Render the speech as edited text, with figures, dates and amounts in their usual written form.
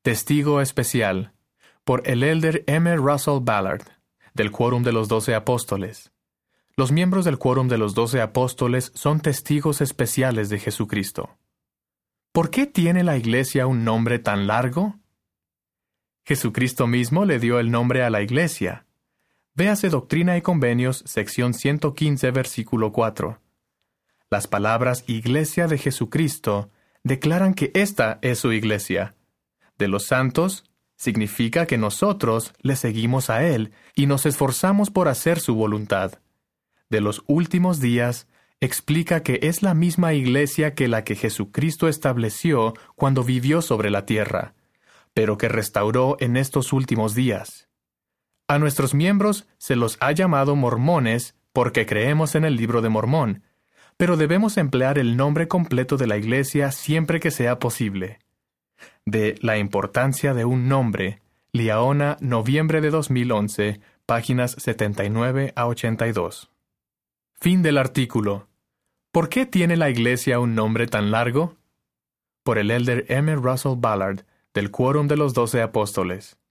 Testigo especial, por el elder M. Russell Ballard, del Quórum de los 12 Apóstoles. Los miembros del Quórum de los 12 Apóstoles son testigos especiales de Jesucristo. ¿Por qué tiene la Iglesia un nombre tan largo? Jesucristo mismo le dio el nombre a la Iglesia. Véase Doctrina y Convenios, sección 115, versículo 4. Las palabras Iglesia de Jesucristo declaran que esta es su Iglesia. De los santos, significa que nosotros le seguimos a Él y nos esforzamos por hacer su voluntad. De los últimos días, explica que es la misma Iglesia que la que Jesucristo estableció cuando vivió sobre la tierra, pero que restauró en estos últimos días. A nuestros miembros se los ha llamado mormones porque creemos en el Libro de Mormón, pero debemos emplear el nombre completo de la Iglesia siempre que sea posible. De La importancia de un nombre, Liaona, noviembre de 2011, páginas 79 a 82. Fin del artículo. ¿Por qué tiene la Iglesia un nombre tan largo? Por el elder M. Russell Ballard, del Quórum de los 12 Apóstoles.